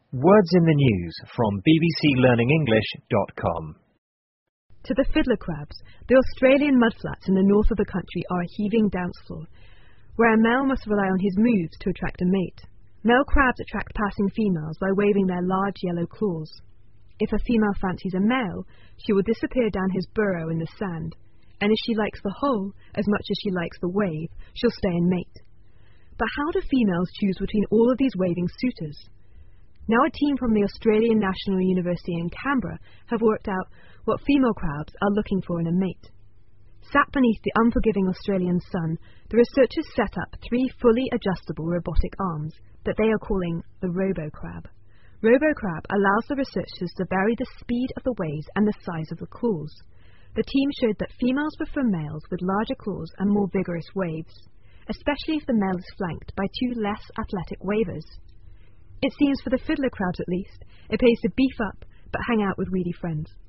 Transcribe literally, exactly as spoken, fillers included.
Words in the News from b b c learning english dot com. To the fiddler crabs, the Australian mudflats in the north of the country are a heaving dance floor, where a male must rely on his moves to attract a mate. Male crabs attract passing females by waving their large yellow claws. If a female fancies a male, she will disappear down his burrow in the sand, and if she likes the hole as much as she likes the wave, she'll stay and mate. But how do females choose between all of these waving suitors? Now a team from the Australian National University in Canberra have worked out what female crabs are looking for in a mate. Sat beneath the unforgiving Australian sun, the researchers set up three fully adjustable robotic arms that they are calling the RoboCrab. RoboCrab allows the researchers to vary the speed of the waves and the size of the claws. The team showed that females prefer males with larger claws and more vigorous waves, especially if the male is flanked by two less athletic wavers. It seems for the fiddler crabs at least, it pays to beef up but hang out with weedy friends.